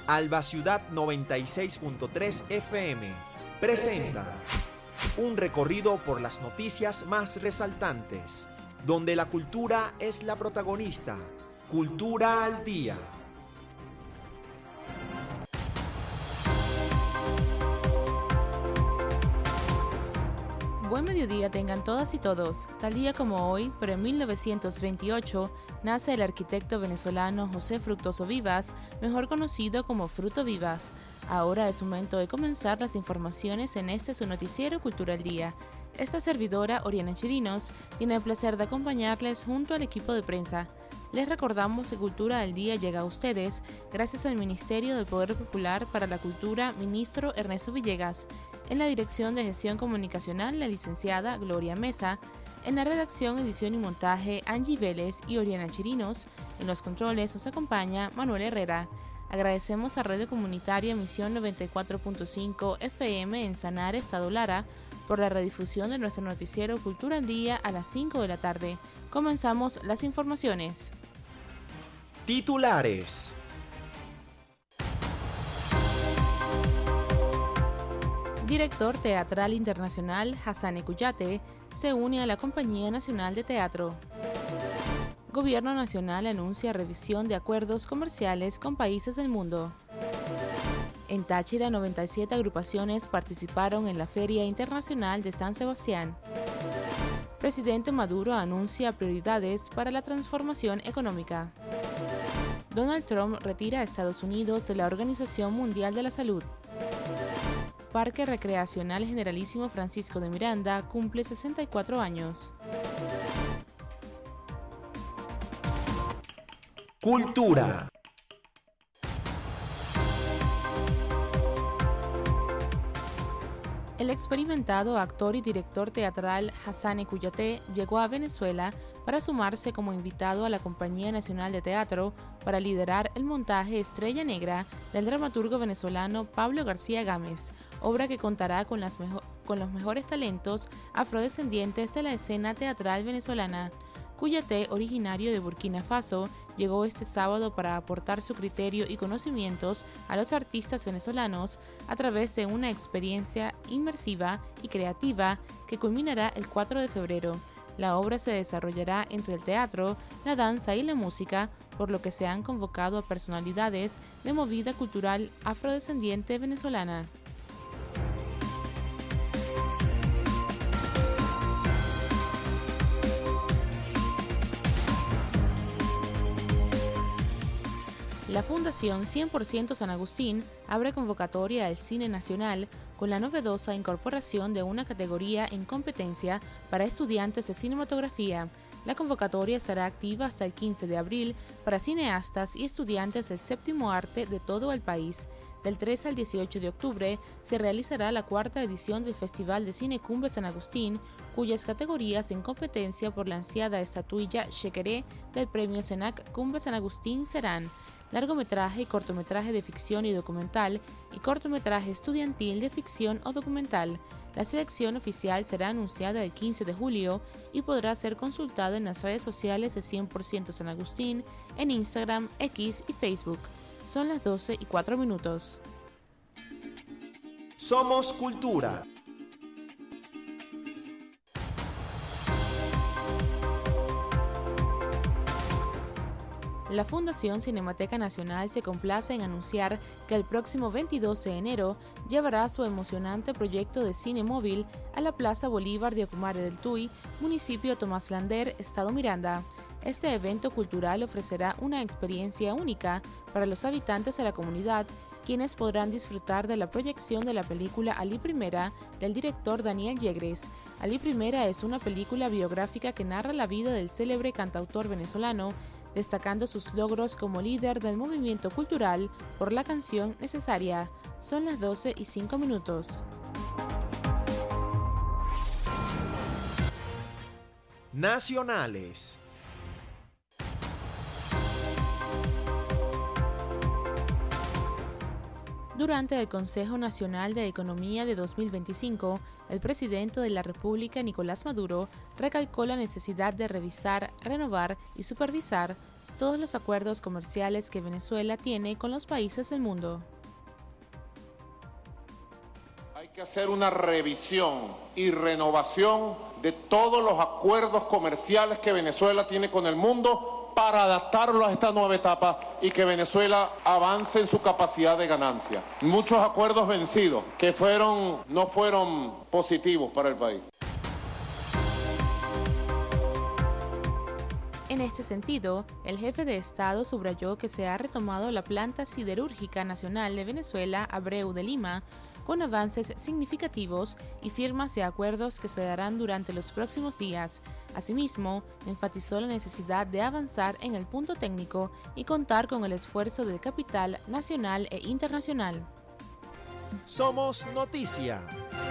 Alba Ciudad 96.3 FM presenta un recorrido por las noticias más resaltantes, donde la cultura es la protagonista. Cultura al Día. Buen mediodía tengan todas y todos. Tal día como hoy, pero en 1928, nace el arquitecto venezolano José Fructuoso Vivas, mejor conocido como Fruto Vivas. Ahora es momento de comenzar las informaciones en este su noticiero Cultura al Día. Esta servidora, Oriana Chirinos, tiene el placer de acompañarles junto al equipo de prensa. Les recordamos que Cultura al Día llega a ustedes gracias al Ministerio del Poder Popular para la Cultura, ministro Ernesto Villegas. En la Dirección de Gestión Comunicacional, la licenciada Gloria Mesa. En la redacción, edición y montaje, Angie Vélez y Oriana Chirinos. En los controles nos acompaña Manuel Herrera. Agradecemos a Radio Comunitaria Misión 94.5 FM en Sanare, Estado Lara, por la redifusión de nuestro noticiero Cultura al Día a las 5 de la tarde. Comenzamos las informaciones. Titulares. Director teatral internacional Hassane Kouyaté se une a la Compañía Nacional de Teatro. Gobierno Nacional anuncia revisión de acuerdos comerciales con países del mundo. En Táchira, 97 agrupaciones participaron en la Feria Internacional de San Sebastián. Presidente Maduro anuncia prioridades para la transformación económica. Donald Trump retira a Estados Unidos de la Organización Mundial de la Salud. Parque Recreacional Generalísimo Francisco de Miranda cumple 64 años. Cultura. El experimentado actor y director teatral Hassane Kouyaté llegó a Venezuela para sumarse como invitado a la Compañía Nacional de Teatro para liderar el montaje Estrella Negra del dramaturgo venezolano Pablo García Gámez, obra que contará con los mejores talentos afrodescendientes de la escena teatral venezolana. Kouyaté, originario de Burkina Faso, llegó este sábado para aportar su criterio y conocimientos a los artistas venezolanos a través de una experiencia inmersiva y creativa que culminará el 4 de febrero. La obra se desarrollará entre el teatro, la danza y la música, por lo que se han convocado a personalidades de movida cultural afrodescendiente venezolana. La Fundación 100% San Agustín abre convocatoria al cine nacional con la novedosa incorporación de una categoría en competencia para estudiantes de cinematografía. La convocatoria estará activa hasta el 15 de abril para cineastas y estudiantes del séptimo arte de todo el país. Del 13 al 18 de octubre se realizará la cuarta edición del Festival de Cine Cumbe San Agustín, cuyas categorías en competencia por la ansiada estatuilla Chequeré del Premio Senac Cumbe San Agustín serán largometraje y cortometraje de ficción y documental y cortometraje estudiantil de ficción o documental. La selección oficial será anunciada el 15 de julio y podrá ser consultada en las redes sociales de 100% San Agustín, en Instagram, X y Facebook. Son las 12:04. Somos Cultura. La Fundación Cinemateca Nacional se complace en anunciar que el próximo 22 de enero llevará su emocionante proyecto de cine móvil a la Plaza Bolívar de Ocumare del Tuy, municipio Tomás Lander, Estado Miranda. Este evento cultural ofrecerá una experiencia única para los habitantes de la comunidad, quienes podrán disfrutar de la proyección de la película Ali Primera del director Daniel Yegres. Ali Primera es una película biográfica que narra la vida del célebre cantautor venezolano, destacando sus logros como líder del movimiento cultural por la canción Necesaria. Son las 12:05. Nacionales. Durante el Consejo Nacional de Economía de 2025, el presidente de la República, Nicolás Maduro, recalcó la necesidad de revisar, renovar y supervisar todos los acuerdos comerciales que Venezuela tiene con los países del mundo. Hay que hacer una revisión y renovación de todos los acuerdos comerciales que Venezuela tiene con el mundo para adaptarlo a esta nueva etapa y que Venezuela avance en su capacidad de ganancia. Muchos acuerdos vencidos que no fueron positivos para el país. En este sentido, el jefe de Estado subrayó que se ha retomado la planta siderúrgica nacional de Venezuela, Abreu de Lima, con avances significativos y firmas de acuerdos que se darán durante los próximos días. Asimismo, enfatizó la necesidad de avanzar en el punto técnico y contar con el esfuerzo del capital nacional e internacional. Somos Noticia.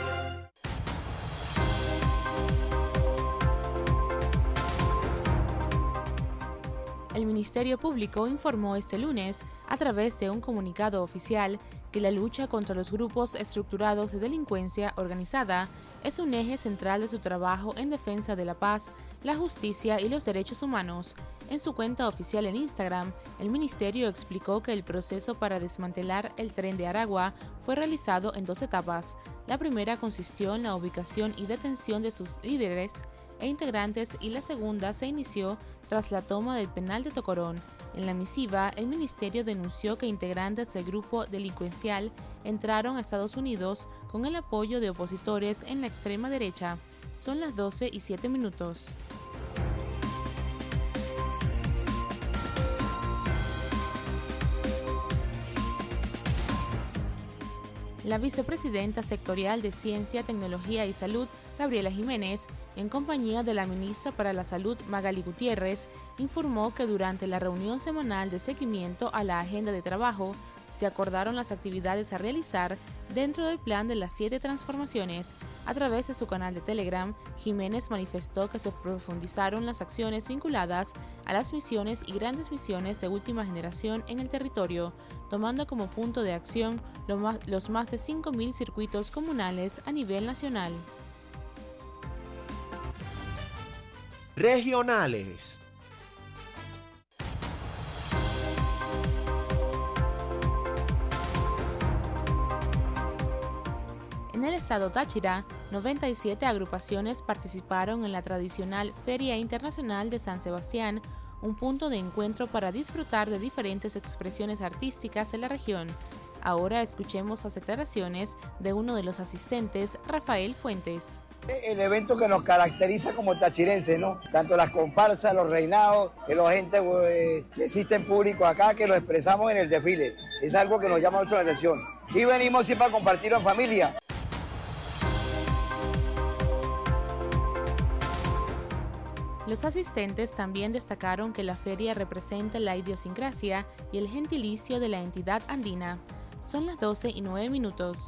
El Ministerio Público informó este lunes, a través de un comunicado oficial, que la lucha contra los grupos estructurados de delincuencia organizada es un eje central de su trabajo en defensa de la paz, la justicia y los derechos humanos. En su cuenta oficial en Instagram, el ministerio explicó que el proceso para desmantelar el Tren de Aragua fue realizado en 2 etapas. La primera consistió en la ubicación y detención de sus líderes e integrantes y la segunda se inició tras la toma del penal de Tocorón. En la misiva, el ministerio denunció que integrantes del grupo delincuencial entraron a Estados Unidos con el apoyo de opositores en la extrema derecha. Son las 12:07. La vicepresidenta sectorial de Ciencia, Tecnología y Salud, Gabriela Jiménez, en compañía de la ministra para la Salud, Magali Gutiérrez, informó que durante la reunión semanal de seguimiento a la agenda de trabajo, se acordaron las actividades a realizar dentro del plan de las 7 transformaciones. A través de su canal de Telegram, Jiménez manifestó que se profundizaron las acciones vinculadas a las misiones y grandes misiones de última generación en el territorio, tomando como punto de acción los más de 5.000 circuitos comunales a nivel nacional. Regionales. En el estado Táchira, 97 agrupaciones participaron en la tradicional Feria Internacional de San Sebastián, un punto de encuentro para disfrutar de diferentes expresiones artísticas en la región. Ahora escuchemos las declaraciones de uno de los asistentes, Rafael Fuentes. El evento que nos caracteriza como tachirenses, ¿no? Tanto las comparsas, los reinados, que la gente que existe en público acá, que lo expresamos en el desfile. Es algo que nos llama mucho la atención. Y venimos siempre a compartirlo en familia. Los asistentes también destacaron que la feria representa la idiosincrasia y el gentilicio de la entidad andina. Son las 12:09.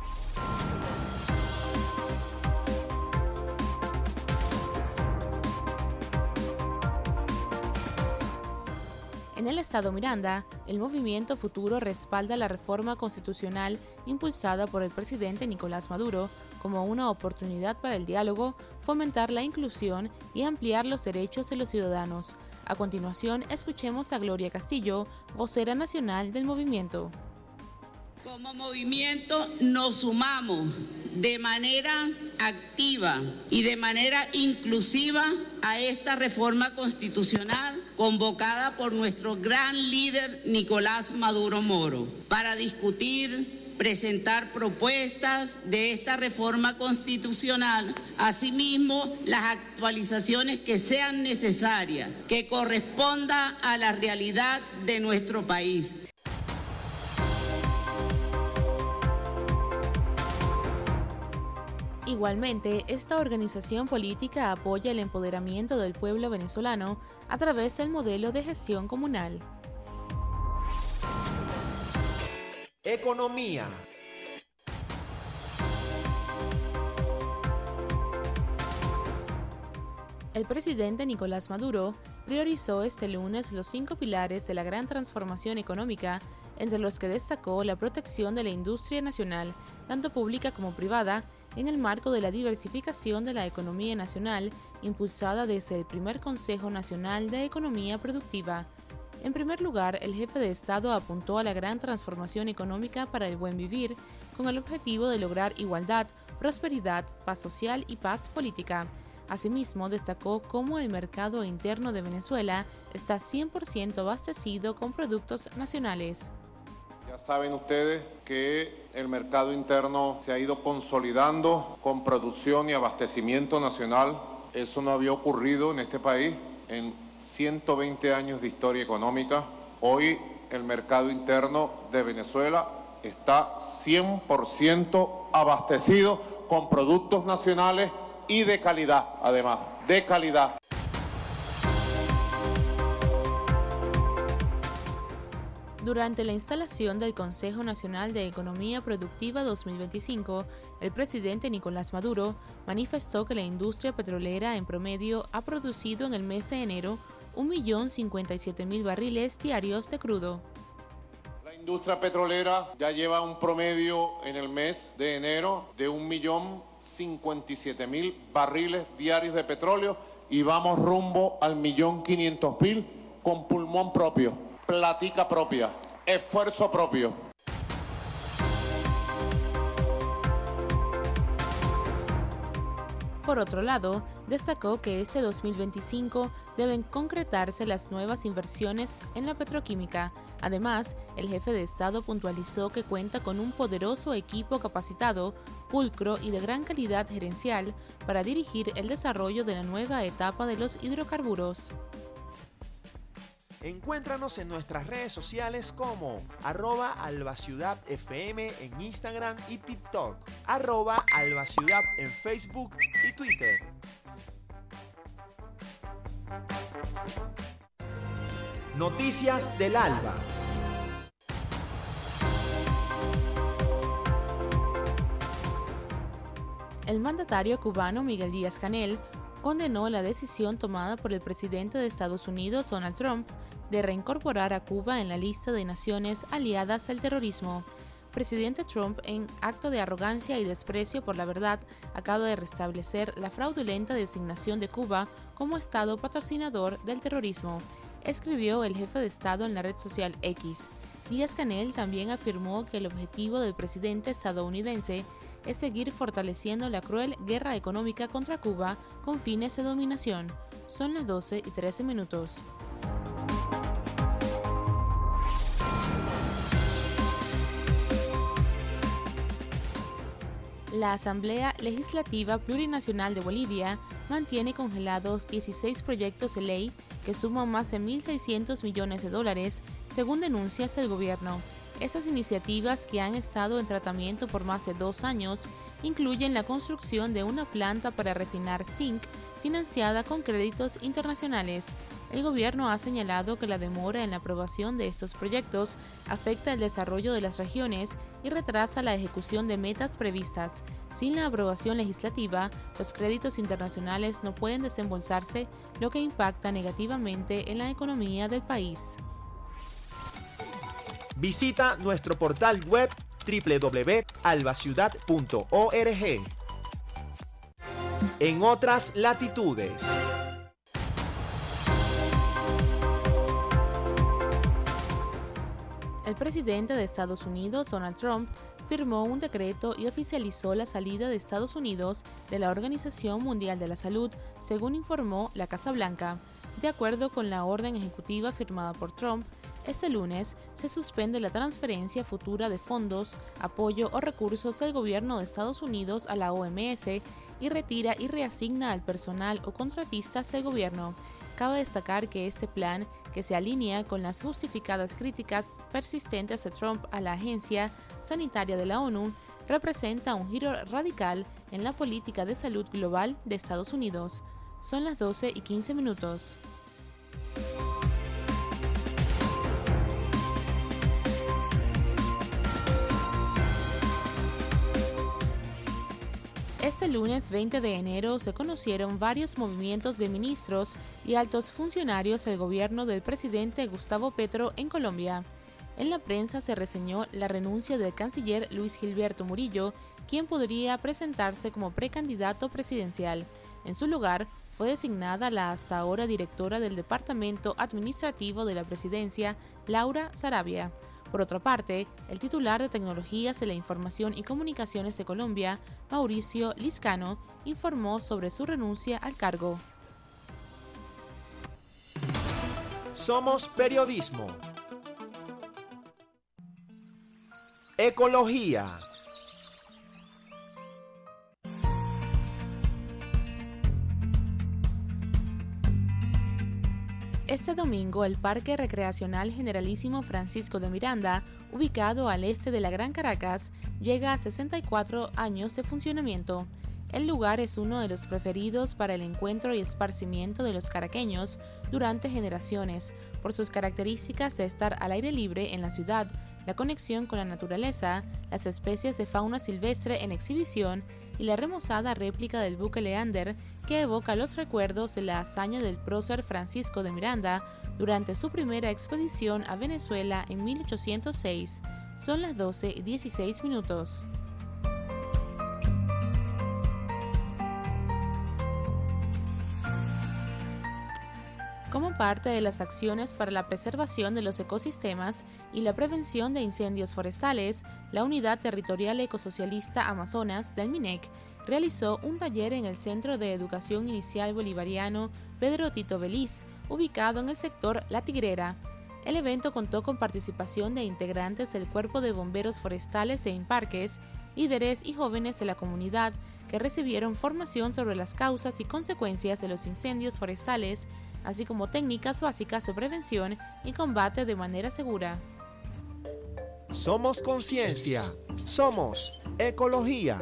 En el estado Miranda, el movimiento Futuro respalda la reforma constitucional impulsada por el presidente Nicolás Maduro como una oportunidad para el diálogo, fomentar la inclusión y ampliar los derechos de los ciudadanos. A continuación, escuchemos a Gloria Castillo, vocera nacional del movimiento. Como movimiento nos sumamos de manera activa y de manera inclusiva a esta reforma constitucional convocada por nuestro gran líder Nicolás Maduro Moro para discutir, presentar propuestas de esta reforma constitucional, asimismo las actualizaciones que sean necesarias, que corresponda a la realidad de nuestro país. Igualmente, esta organización política apoya el empoderamiento del pueblo venezolano a través del modelo de gestión comunal. Economía. El presidente Nicolás Maduro priorizó este lunes los 5 pilares de la gran transformación económica, entre los que destacó la protección de la industria nacional, tanto pública como privada, en el marco de la diversificación de la economía nacional, impulsada desde el primer Consejo Nacional de Economía Productiva. En primer lugar, el jefe de Estado apuntó a la gran transformación económica para el buen vivir, con el objetivo de lograr igualdad, prosperidad, paz social y paz política. Asimismo, destacó cómo el mercado interno de Venezuela está 100% abastecido con productos nacionales. Ya saben ustedes que el mercado interno se ha ido consolidando con producción y abastecimiento nacional. Eso no había ocurrido en este país en 120 años de historia económica. Hoy el mercado interno de Venezuela está 100% abastecido con productos nacionales y de calidad, además, de calidad. Durante la instalación del Consejo Nacional de Economía Productiva 2025, el presidente Nicolás Maduro manifestó que la industria petrolera en promedio ha producido en el mes de enero 1.057.000 barriles diarios de crudo. La industria petrolera ya lleva un promedio en el mes de enero de 1.057.000 barriles diarios de petróleo y vamos rumbo al 1.500.000 con pulmón propio. Platica propia, esfuerzo propio. Por otro lado, destacó que este 2025 deben concretarse las nuevas inversiones en la petroquímica. Además, el jefe de Estado puntualizó que cuenta con un poderoso equipo capacitado, pulcro y de gran calidad gerencial para dirigir el desarrollo de la nueva etapa de los hidrocarburos. Encuéntranos en nuestras redes sociales como @albaciudadfm en Instagram y TikTok, @albaciudad en Facebook y Twitter. Noticias del Alba. El mandatario cubano Miguel Díaz-Canel condenó la decisión tomada por el presidente de Estados Unidos, Donald Trump, de reincorporar a Cuba en la lista de naciones aliadas al terrorismo. Presidente Trump, en acto de arrogancia y desprecio por la verdad, acaba de restablecer la fraudulenta designación de Cuba como Estado patrocinador del terrorismo, escribió el jefe de Estado en la red social X. Díaz-Canel también afirmó que el objetivo del presidente estadounidense es seguir fortaleciendo la cruel guerra económica contra Cuba con fines de dominación. Son las 12:13. La Asamblea Legislativa Plurinacional de Bolivia mantiene congelados 16 proyectos de ley que suman más de $1.600 millones, según denuncias del gobierno. Estas iniciativas, que han estado en tratamiento por más de 2 años, incluyen la construcción de una planta para refinar zinc financiada con créditos internacionales. El gobierno ha señalado que la demora en la aprobación de estos proyectos afecta el desarrollo de las regiones y retrasa la ejecución de metas previstas. Sin la aprobación legislativa, los créditos internacionales no pueden desembolsarse, lo que impacta negativamente en la economía del país. Visita nuestro portal web www.albaciudad.org. En otras latitudes. El presidente de Estados Unidos, Donald Trump, firmó un decreto y oficializó la salida de Estados Unidos de la Organización Mundial de la Salud, según informó la Casa Blanca. De acuerdo con la orden ejecutiva firmada por Trump, este lunes se suspende la transferencia futura de fondos, apoyo o recursos del gobierno de Estados Unidos a la OMS y retira y reasigna al personal o contratistas del gobierno. Cabe destacar que este plan, que se alinea con las justificadas críticas persistentes de Trump a la Agencia Sanitaria de la ONU, representa un giro radical en la política de salud global de Estados Unidos. Son las 12:15. Este lunes 20 de enero se conocieron varios movimientos de ministros y altos funcionarios del gobierno del presidente Gustavo Petro en Colombia. En la prensa se reseñó la renuncia del canciller Luis Gilberto Murillo, quien podría presentarse como precandidato presidencial. En su lugar, fue designada la hasta ahora directora del Departamento Administrativo de la Presidencia, Laura Saravia. Por otra parte, el titular de Tecnologías de la Información y Comunicaciones de Colombia, Mauricio Liscano, informó sobre su renuncia al cargo. Somos periodismo. Ecología. Este domingo, el Parque Recreacional Generalísimo Francisco de Miranda, ubicado al este de la Gran Caracas, llega a 64 años de funcionamiento. El lugar es uno de los preferidos para el encuentro y esparcimiento de los caraqueños durante generaciones, por sus características de estar al aire libre en la ciudad, la conexión con la naturaleza, las especies de fauna silvestre en exhibición y la remozada réplica del buque Leander que evoca los recuerdos de la hazaña del prócer Francisco de Miranda durante su primera expedición a Venezuela en 1806. Son las 12:16. Como parte de las acciones para la preservación de los ecosistemas y la prevención de incendios forestales, la Unidad Territorial Ecosocialista Amazonas del MINEC realizó un taller en el Centro de Educación Inicial Bolivariano Pedro Tito Beliz, ubicado en el sector La Tigrera. El evento contó con participación de integrantes del Cuerpo de Bomberos Forestales e Imparques, líderes y jóvenes de la comunidad que recibieron formación sobre las causas y consecuencias de los incendios forestales, así como técnicas básicas de prevención y combate de manera segura. Somos conciencia, somos ecología.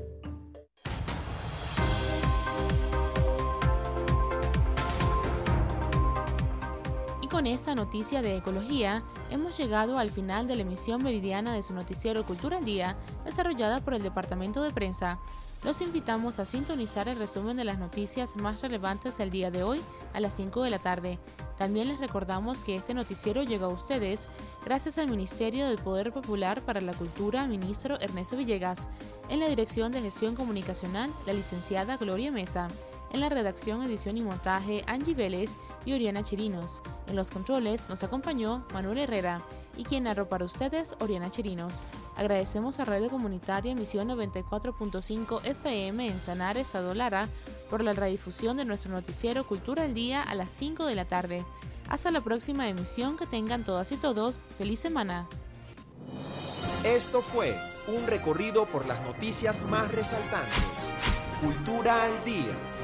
Y con esta noticia de ecología, hemos llegado al final de la emisión meridiana de su noticiero Cultura al Día, desarrollada por el Departamento de Prensa. Los invitamos a sintonizar el resumen de las noticias más relevantes del día de hoy a las 5 de la tarde. También les recordamos que este noticiero llega a ustedes gracias al Ministerio del Poder Popular para la Cultura, ministro Ernesto Villegas. En la Dirección de Gestión Comunicacional, la licenciada Gloria Mesa. En la redacción, edición y montaje, Angie Vélez y Oriana Chirinos. En los controles nos acompañó Manuel Herrera. Y quien narró para ustedes, Oriana Chirinos. Agradecemos a Radio Comunitaria Emisión 94.5 FM en Sanare, Estado Lara, por la redifusión de nuestro noticiero Cultura al Día a las 5 de la tarde. Hasta la próxima emisión, que tengan todas y todos feliz semana. Esto fue un recorrido por las noticias más resaltantes. Cultura al Día.